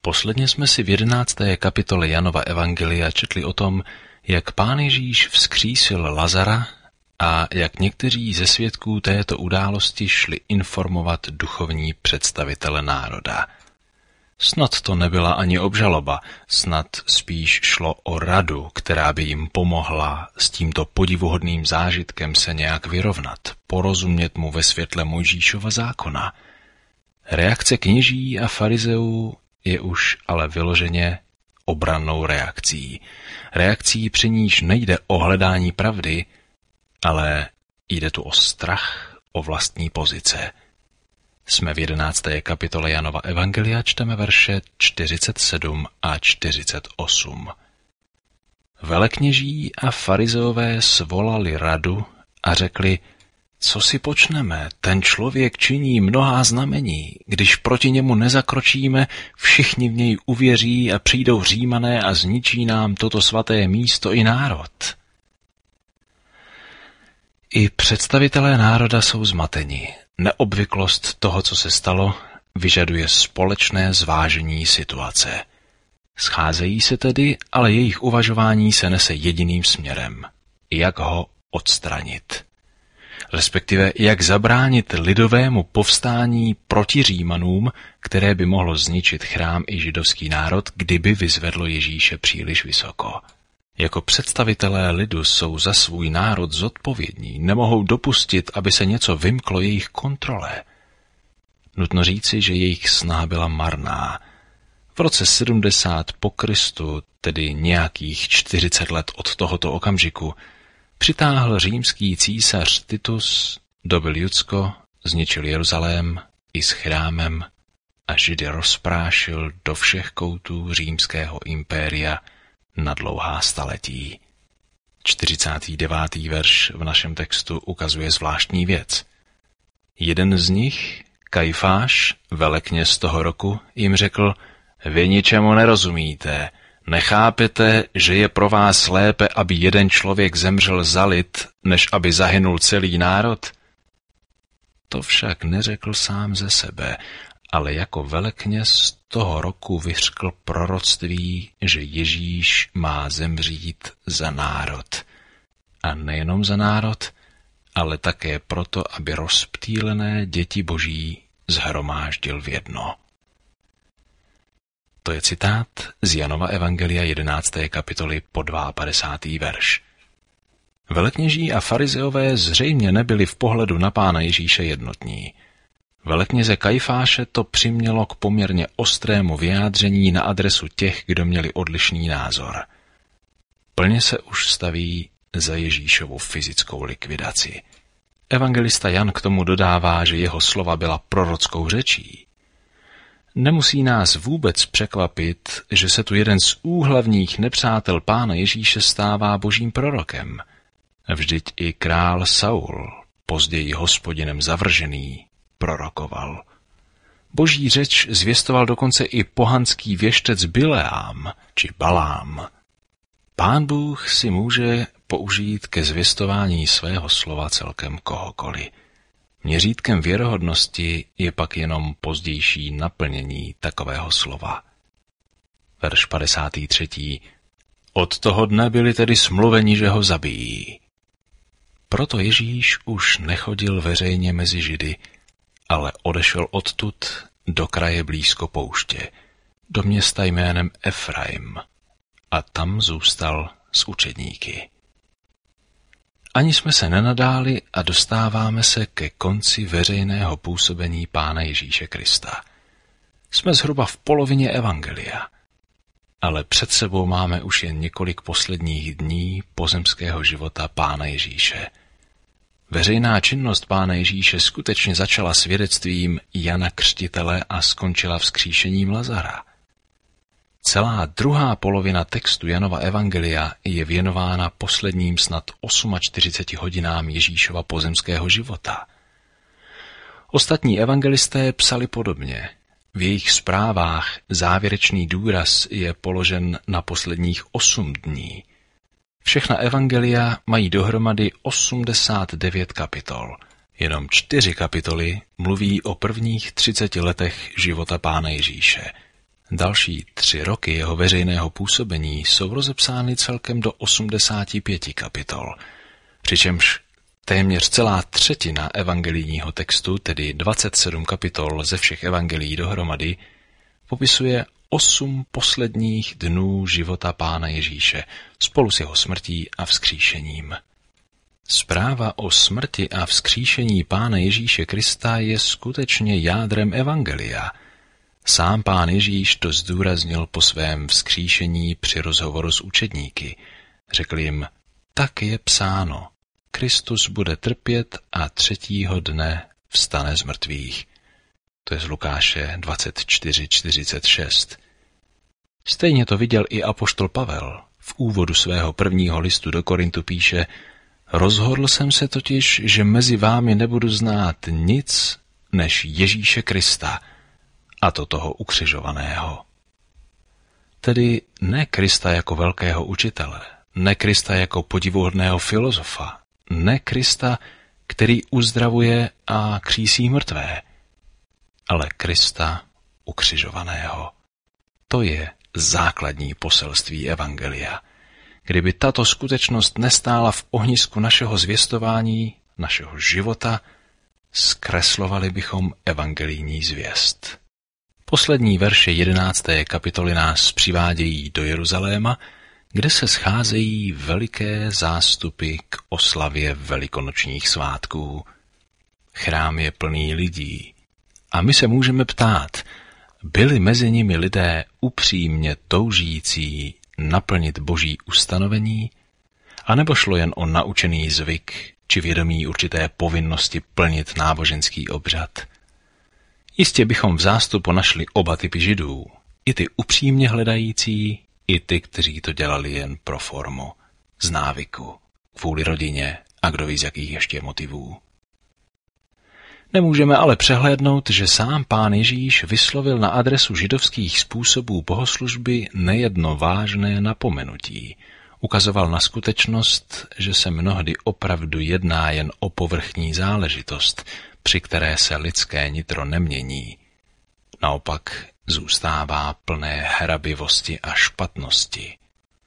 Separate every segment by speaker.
Speaker 1: Posledně jsme si v 11. kapitole Janova evangelia četli o tom, jak Pán Ježíš vzkřísil Lazara a jak někteří ze svědků této události šli informovat duchovní představitele národa. Snad to nebyla ani obžaloba, snad spíš šlo o radu, která by jim pomohla s tímto podivuhodným zážitkem se nějak vyrovnat, porozumět mu ve světle Mojžíšova zákona. Reakce kněží a farizeů je už ale vyloženě obrannou reakcí. Reakcí, při níž nejde o hledání pravdy, ale jde tu o strach, o vlastní pozice. Jsme v 11. kapitole Janova evangelia, čteme verše 47 a 48. Velekněží a farizeové svolali radu a řekli: co si počneme, ten člověk činí mnohá znamení, když proti němu nezakročíme, všichni v něj uvěří a přijdou Římané a zničí nám toto svaté místo i národ. I představitelé národa jsou zmateni. Neobvyklost toho, co se stalo, vyžaduje společné zvážení situace. Scházejí se tedy, ale jejich uvažování se nese jediným směrem. Jak ho odstranit? Respektive jak zabránit lidovému povstání proti Římanům, které by mohlo zničit chrám i židovský národ, kdyby vyzvedlo Ježíše příliš vysoko. Jako představitelé lidu jsou za svůj národ zodpovědní, nemohou dopustit, aby se něco vymklo jejich kontrole. Nutno říci, že jejich snaha byla marná. V roce 70 po Kristu, tedy nějakých 40 let od tohoto okamžiku, přitáhl římský císař Titus, dobyl Judsko, zničil Jeruzalém i s chrámem a Židy rozprášil do všech koutů římského impéria na dlouhá staletí. 49. verš v našem textu ukazuje zvláštní věc. Jeden z nich, Kajfáš, velekněz toho roku, jim řekl: vy ničemu nerozumíte, nechápete, že je pro vás lépe, aby jeden člověk zemřel za lid, než aby zahynul celý národ? To však neřekl sám ze sebe, ale jako velekněz toho roku vyřkl proroctví, že Ježíš má zemřít za národ. A nejenom za národ, ale také proto, aby rozptýlené děti boží shromáždil v jedno. To je citát z Janova evangelia 11. kapitoly po 52. verš. Velekněží a farizeové zřejmě nebyli v pohledu na Pána Ježíše jednotní. Velekněze Kajfáše to přimělo k poměrně ostrému vyjádření na adresu těch, kdo měli odlišný názor. Plně se už staví za Ježíšovu fyzickou likvidaci. Evangelista Jan k tomu dodává, že jeho slova byla prorockou řečí. Nemusí nás vůbec překvapit, že se tu jeden z úhlavních nepřátel Pána Ježíše stává božím prorokem. Vždyť i král Saul, později Hospodinem zavržený, prorokoval. Boží řeč zvěstoval dokonce i pohanský věštec Bileám či Balám. Pán Bůh si může použít ke zvěstování svého slova celkem kohokoliv. Měřítkem věrohodnosti je pak jenom pozdější naplnění takového slova. Verš 53. Od toho dne byli tedy smluveni, že ho zabijí. Proto Ježíš už nechodil veřejně mezi Židy, ale odešel odtud do kraje blízko pouště, do města jménem Efraim, a tam zůstal s učedníky. Ani jsme se nenadáli a dostáváme se ke konci veřejného působení Pána Ježíše Krista. Jsme zhruba v polovině evangelia, ale před sebou máme už jen několik posledních dní pozemského života Pána Ježíše. Veřejná činnost Pána Ježíše skutečně začala svědectvím Jana Křtitele a skončila vzkříšením Lazara. Celá druhá polovina textu Janova evangelia je věnována posledním snad 48 hodinám Ježíšova pozemského života. Ostatní evangelisté psali podobně. V jejich zprávách závěrečný důraz je položen na posledních 8 dní. Všechna evangelia mají dohromady 89 kapitol. Jenom 4 kapitoly mluví o prvních 30 letech života Pána Ježíše. Další 3 roky jeho veřejného působení jsou rozepsány celkem do 85 kapitol, přičemž téměř celá třetina evangelijního textu, tedy 27 kapitol ze všech evangelií dohromady, popisuje 8 posledních dnů života Pána Ježíše spolu s jeho smrtí a vzkříšením. Zpráva o smrti a vzkříšení Pána Ježíše Krista je skutečně jádrem evangelia. Sám Pán Ježíš to zdůraznil po svém vzkříšení při rozhovoru s učedníky. Řekl jim, tak je psáno, Kristus bude trpět a 3. dne vstane z mrtvých. To je z Lukáše 24:46. Stejně to viděl i apoštol Pavel. V úvodu svého 1. listu do Korintu píše, rozhodl jsem se totiž, že mezi vámi nebudu znát nic než Ježíše Krista, a to toho ukřižovaného. Tedy ne Krista jako velkého učitele, ne Krista jako podivuhodného filozofa, ne Krista, který uzdravuje a křísí mrtvé, ale Krista ukřižovaného. To je základní poselství evangelia. Kdyby tato skutečnost nestála v ohnisku našeho zvěstování, našeho života, zkreslovali bychom evangelijní zvěst. Poslední verše 11. kapitoly nás přivádějí do Jeruzaléma, kde se scházejí veliké zástupy k oslavě velikonočních svátků. Chrám je plný lidí a my se můžeme ptát, byli mezi nimi lidé upřímně toužící naplnit boží ustanovení, anebo šlo jen o naučený zvyk či vědomí určité povinnosti plnit náboženský obřad? Jistě bychom v zástupu našli oba typy židů, i ty upřímně hledající, i ty, kteří to dělali jen pro formu, z návyku, kvůli rodině a kdo ví z jakých ještě motivů. Nemůžeme ale přehlédnout, že sám Pán Ježíš vyslovil na adresu židovských způsobů bohoslužby nejedno vážné napomenutí. Ukazoval na skutečnost, že se mnohdy opravdu jedná jen o povrchní záležitost, při které se lidské nitro nemění. Naopak zůstává plné hrabivosti a špatnosti.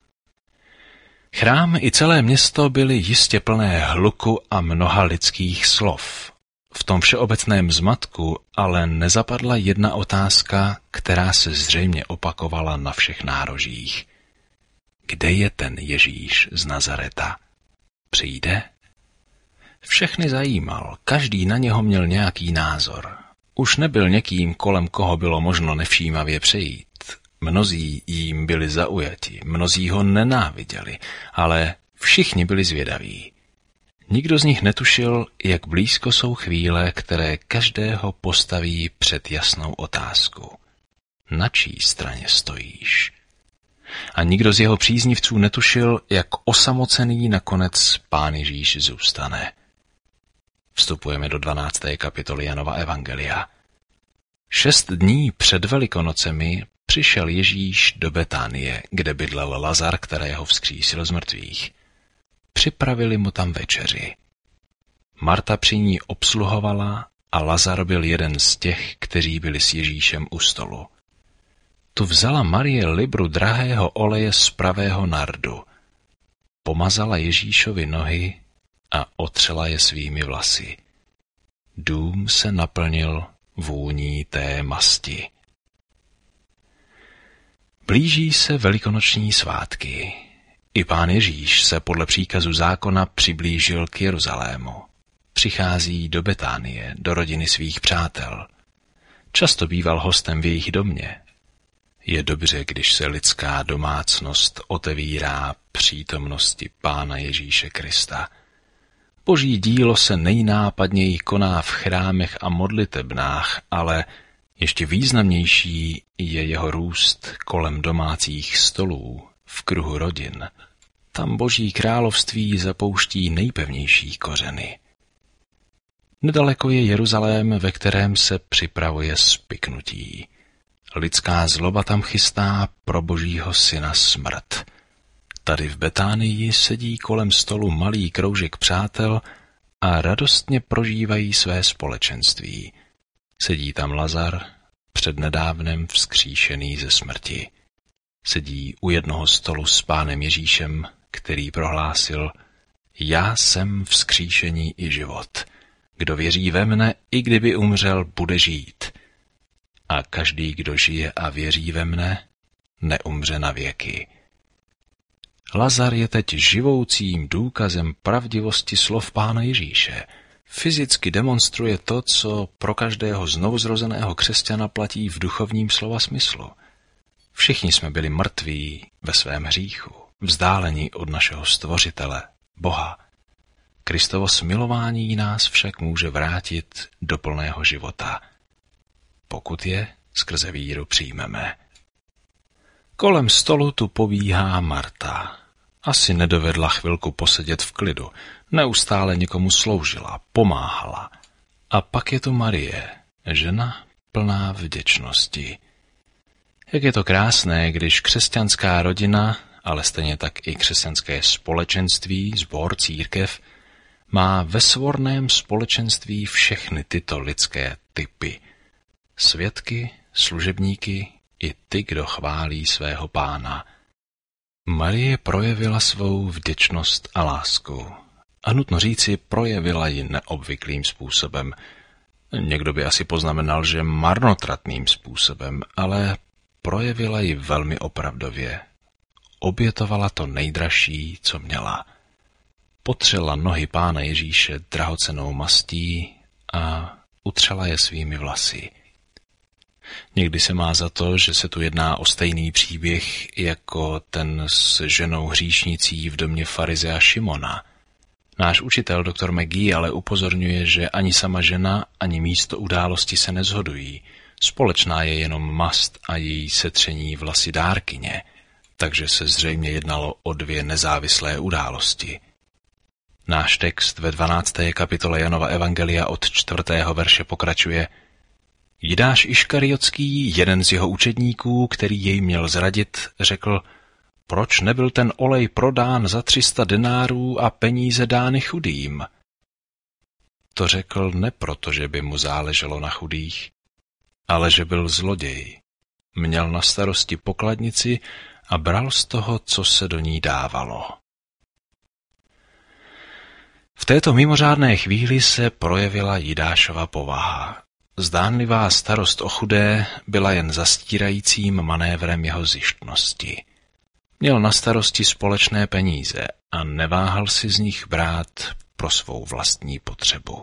Speaker 1: Chrám i celé město byly jistě plné hluku a mnoha lidských slov. V tom všeobecném zmatku ale nezapadla jedna otázka, která se zřejmě opakovala na všech nárožích. Kde je ten Ježíš z Nazareta? Přijde? Všechny zajímal, každý na něho měl nějaký názor. Už nebyl někým, kolem koho bylo možno nevšímavě přejít. Mnozí jím byli zaujati, mnozí ho nenáviděli, ale všichni byli zvědaví. Nikdo z nich netušil, jak blízko jsou chvíle, které každého postaví před jasnou otázku. Na čí straně stojíš? A nikdo z jeho příznivců netušil, jak osamocený nakonec Pán Ježíš zůstane. Vstupujeme do 12. kapitoly Janova evangelia. 6 dní před Velikonocemi přišel Ježíš do Betánie, kde bydlel Lazar, kterého vzkřísil z mrtvých. Připravili mu tam večeři. Marta při ní obsluhovala a Lazar byl jeden z těch, kteří byli s Ježíšem u stolu. Tu vzala Marie libru drahého oleje z pravého nardu. Pomazala Ježíšovi nohy a otřela je svými vlasy. Dům se naplnil vůní té masti. Blíží se velikonoční svátky. I Pán Ježíš se podle příkazu zákona přiblížil k Jeruzalému. Přichází do Betánie, do rodiny svých přátel. Často býval hostem v jejich domě. Je dobře, když se lidská domácnost otevírá přítomnosti Pána Ježíše Krista. Boží dílo se nejnápadněji koná v chrámech a modlitebnách, ale ještě významnější je jeho růst kolem domácích stolů, v kruhu rodin. Tam Boží království zapouští nejpevnější kořeny. Nedaleko je Jeruzalém, ve kterém se připravuje spiknutí. Lidská zloba tam chystá pro Božího syna smrt. Tady v Betánii sedí kolem stolu malý kroužek přátel a radostně prožívají své společenství. Sedí tam Lazar, přednedávnem vzkříšený ze smrti. Sedí u jednoho stolu s Pánem Ježíšem, který prohlásil: Já jsem vzkříšení i život. Kdo věří ve mne, i kdyby umřel, bude žít. A každý, kdo žije a věří ve mne, neumře na věky. Lazar je teď živoucím důkazem pravdivosti slov Pána Ježíše. Fyzicky demonstruje to, co pro každého znovuzrozeného křesťana platí v duchovním slova smyslu. Všichni jsme byli mrtví ve svém hříchu, vzdálení od našeho stvořitele, Boha. Kristovo smilování nás však může vrátit do plného života, pokud je skrze víru přijmeme. Kolem stolu tu pobíhá Marta. Asi nedovedla chvilku posedět v klidu, neustále někomu sloužila, pomáhala. A pak je tu Marie, žena plná vděčnosti. Jak je to krásné, když křesťanská rodina, ale stejně tak i křesťanské společenství, sbor, církev, má ve svorném společenství všechny tyto lidské typy. Svědky, služebníky i ty, kdo chválí svého Pána. Marie projevila svou vděčnost a lásku. A nutno říci, projevila ji neobvyklým způsobem. Někdo by asi poznamenal, že marnotratným způsobem, ale projevila ji velmi opravdově. Obětovala to nejdražší, co měla. Potřela nohy Pána Ježíše drahocennou mastí a utřela je svými vlasy. Někdy se má za to, že se tu jedná o stejný příběh jako ten s ženou hříšnicí v domě farizea Šimona. Náš učitel dr. McGee ale upozorňuje, že ani sama žena, ani místo události se neshodují. Společná je jenom mast a její setření vlasy dárkyně, takže se zřejmě jednalo o dvě nezávislé události. Náš text ve 12. kapitole Janova evangelia od 4. verše pokračuje: Jidáš Iškariotský, jeden z jeho učedníků, který jej měl zradit, řekl: Proč nebyl ten olej prodán za 300 denárů a peníze dány chudým? To řekl ne proto, že by mu záleželo na chudých, ale že byl zloděj. Měl na starosti pokladnici a bral z toho, co se do ní dávalo. V této mimořádné chvíli se projevila Jidášova povaha. Zdánlivá starost o chudé byla jen zastírajícím manévrem jeho zištnosti. Měl na starosti společné peníze a neváhal si z nich brát pro svou vlastní potřebu.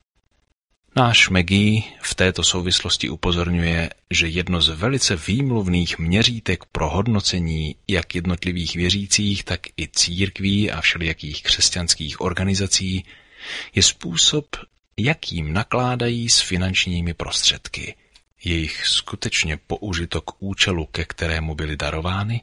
Speaker 1: Náš McGee v této souvislosti upozorňuje, že jedno z velice výmluvných měřítek pro hodnocení jak jednotlivých věřících, tak i církví a všelijakých křesťanských organizací je způsob, jakým nakládají s finančními prostředky. Jejich skutečně použito k účelu, ke kterému byly darovány?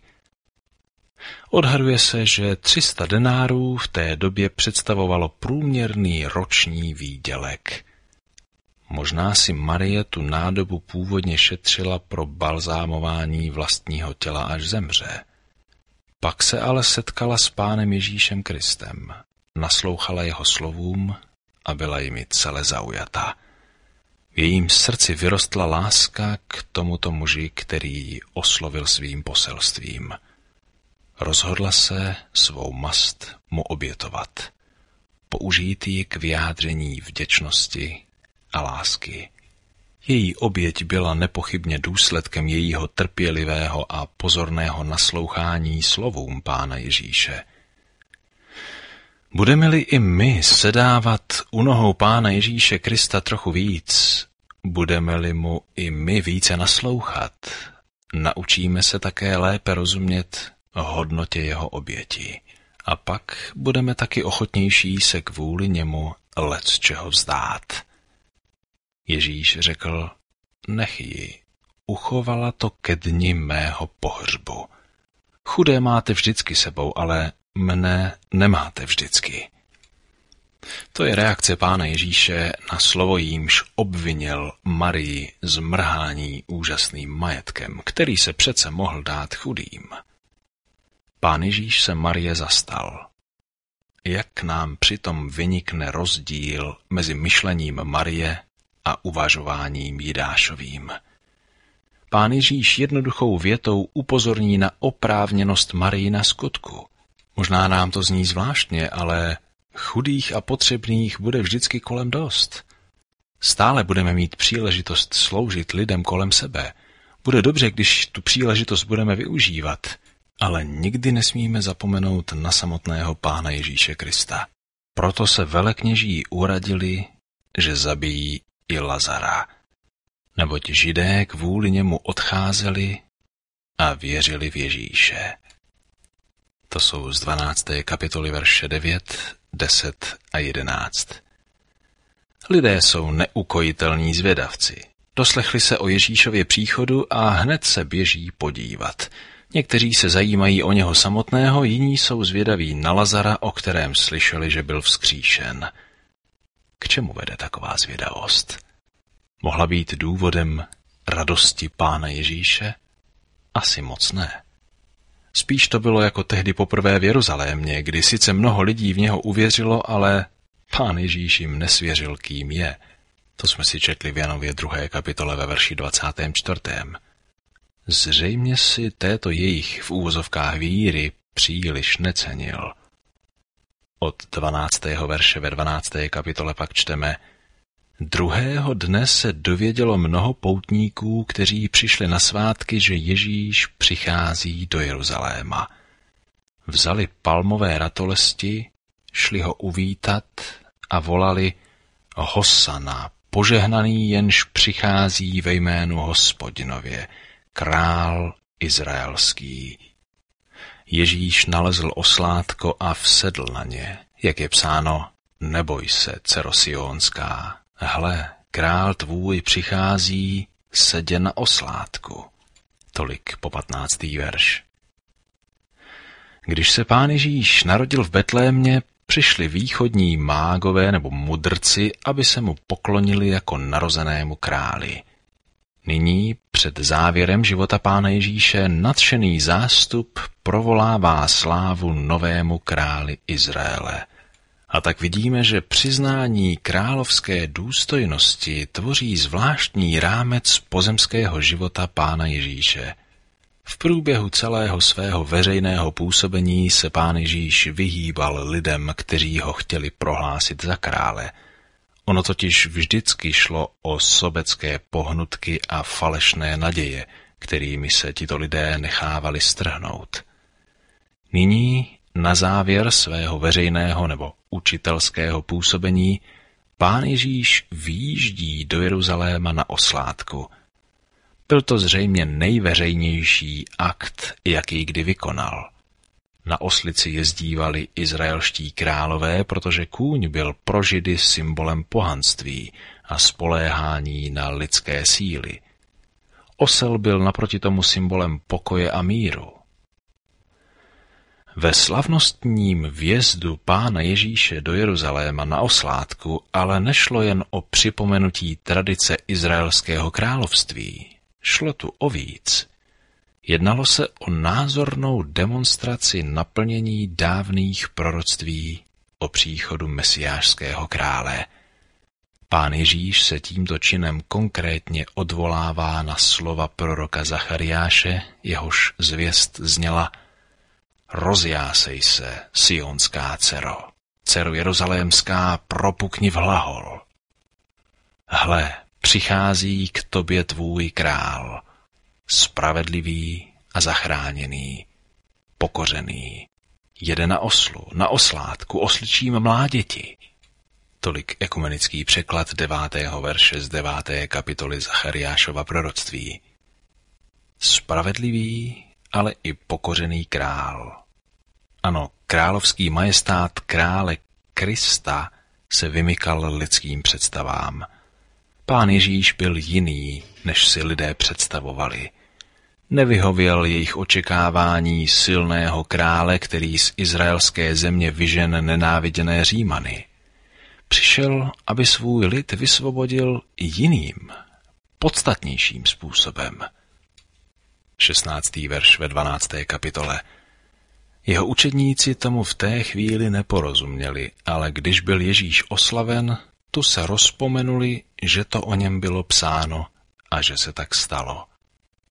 Speaker 1: Odhaduje se, že 300 denárů v té době představovalo průměrný roční výdělek. Možná si Marie tu nádobu původně šetřila pro balzámování vlastního těla, až zemře. Pak se ale setkala s Pánem Ježíšem Kristem, naslouchala jeho slovům a byla jimi celé zaujata. V jejím srdci vyrostla láska k tomuto muži, který ji oslovil svým poselstvím. Rozhodla se svou mast mu obětovat, použít ji k vyjádření vděčnosti a lásky. Její oběť byla nepochybně důsledkem jejího trpělivého a pozorného naslouchání slovům Pána Ježíše. Budeme-li i my sedávat u nohou Pána Ježíše Krista trochu víc, budeme-li mu i my více naslouchat, naučíme se také lépe rozumět hodnotě jeho oběti a pak budeme taky ochotnější se kvůli němu lecčeho vzdát. Ježíš řekl: Nech ji, uchovala to ke dni mého pohřbu. Chudé máte vždycky sebou, ale mne nemáte vždycky. To je reakce Pána Ježíše na slovo, jímž obvinil Marii z mrhání úžasným majetkem, který se přece mohl dát chudým. Pán Ježíš se Marie zastal. Jak nám přitom vynikne rozdíl mezi myšlením Marie a uvažováním Jidášovým. Pán Ježíš jednoduchou větou upozorní na oprávněnost Marijina skutku. Možná nám to zní zvláštně, ale chudých a potřebných bude vždycky kolem dost. Stále budeme mít příležitost sloužit lidem kolem sebe. Bude dobře, když tu příležitost budeme využívat, ale nikdy nesmíme zapomenout na samotného Pána Ježíše Krista. Proto se velekněží uradili, že zabijí i Lazara, neboť Židé kvůli němu odcházeli a věřili v Ježíše. To jsou z 12. kapitoly verše 9, 10 a 11. Lidé jsou neukojitelní zvědavci. Doslechli se o Ježíšově příchodu a hned se běží podívat. Někteří se zajímají o něho samotného, jiní jsou zvědaví na Lazara, o kterém slyšeli, že byl vzkříšen. K čemu vede taková zvědavost? Mohla být důvodem radosti Pána Ježíše? Asi moc ne. Spíš to bylo jako tehdy poprvé v Jeruzalémě, kdy sice mnoho lidí v něho uvěřilo, ale Pán Ježíš jim nesvěřil, kým je. To jsme si četli v Janově 2. kapitole ve verši 24. Zřejmě si této jejich v úvozovkách víry příliš necenil. Od 12. verše ve 12. kapitole pak čteme: Druhého dne se dovědělo mnoho poutníků, kteří přišli na svátky, že Ježíš přichází do Jeruzaléma. Vzali palmové ratolesti, šli ho uvítat a volali: Hosana, požehnaný jenž přichází ve jménu Hospodinově, král izraelský. Ježíš nalezl oslátko a vsedl na ně, jak je psáno: Neboj se, dcero Sionská, hle, král tvůj přichází, sedě na oslátku. Tolik po 15. verš. Když se Pán Ježíš narodil v Betlémě, přišli východní mágové nebo mudrci, aby se mu poklonili jako narozenému králi. Nyní, před závěrem života Pána Ježíše, nadšený zástup provolává slávu novému králi Izraele. A tak vidíme, že přiznání královské důstojnosti tvoří zvláštní rámec pozemského života Pána Ježíše. V průběhu celého svého veřejného působení se Pán Ježíš vyhýbal lidem, kteří ho chtěli prohlásit za krále. Ono totiž vždycky šlo o sobecké pohnutky a falešné naděje, kterými se tito lidé nechávali strhnout. Nyní, na závěr svého veřejného nebo učitelského působení, Pán Ježíš výjíždí do Jeruzaléma na oslátku. Byl to zřejmě nejveřejnější akt, jaký kdy vykonal. Na oslici jezdívali izraelští králové, protože kůň byl pro Židy symbolem pohanství a spoléhání na lidské síly. Osel byl naproti tomu symbolem pokoje a míru. Ve slavnostním vjezdu Pána Ježíše do Jeruzaléma na oslátku ale nešlo jen o připomenutí tradice izraelského království. Šlo tu o víc. Jednalo se o názornou demonstraci naplnění dávných proroctví o příchodu mesiášského krále. Pán Ježíš se tímto činem konkrétně odvolává na slova proroka Zachariáše, jehož zvěst zněla: Rozjásej se, sionská dcero, dcero jeruzalémská, propukni v hlahol. Hle, přichází k tobě tvůj král, spravedlivý a zachráněný, pokořený, jede na oslu, na oslátku, osličím mláděti. Tolik ekumenický překlad 9. verše z 9. kapitoly Zachariášova proroctví. Spravedlivý, ale i pokořený král. Ano, královský majestát krále Krista se vymykal lidským představám. Pán Ježíš byl jiný, než si lidé představovali. Nevyhověl jejich očekávání silného krále, který z izraelské země vyžen nenáviděné Římany. Přišel, aby svůj lid vysvobodil jiným, podstatnějším způsobem. 16. verš ve 12. kapitole. Jeho učedníci tomu v té chvíli neporozuměli, ale když byl Ježíš oslaven, tu se rozpomenuli, že to o něm bylo psáno a že se tak stalo.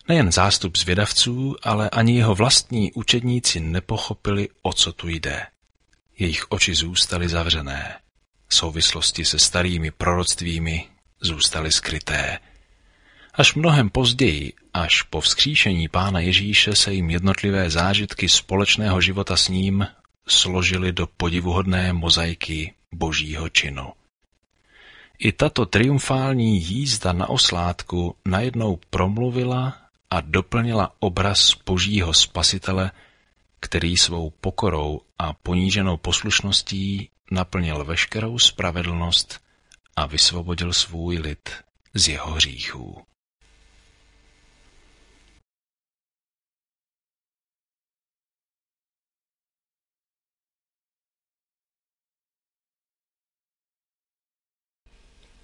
Speaker 1: Nejen zástup zvědavců, ale ani jeho vlastní učedníci nepochopili, o co tu jde. Jejich oči zůstaly zavřené. Souvislosti se starými proroctvími zůstaly skryté. Až mnohem později, až po vzkříšení Pána Ježíše, se jim jednotlivé zážitky společného života s ním složily do podivuhodné mozaiky božího činu. I tato triumfální jízda na oslátku najednou promluvila a doplnila obraz božího spasitele, který svou pokorou a poníženou poslušností naplnil veškerou spravedlnost a vysvobodil svůj lid z jeho hříchů.